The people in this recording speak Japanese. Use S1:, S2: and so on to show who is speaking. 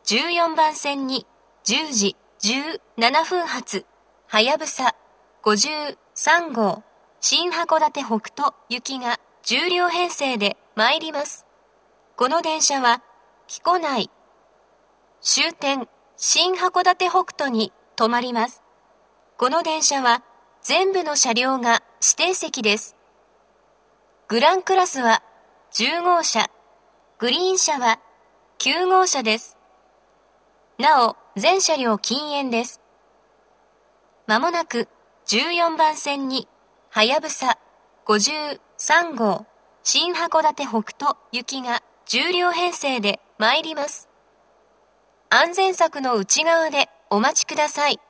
S1: 14番線に10時17分発、はやぶさ53号、新函館北斗行きが10両編成で参ります。この電車は、木古内、終点、新函館北斗に止まります。この電車は、全部の車両が指定席です。グランクラスは10号車、グリーン車は9号車です。なお、全車両禁煙です。まもなく14番線に、はやぶさ53号、新函館北斗行きが10両編成で参ります。安全柵の内側でお待ちください。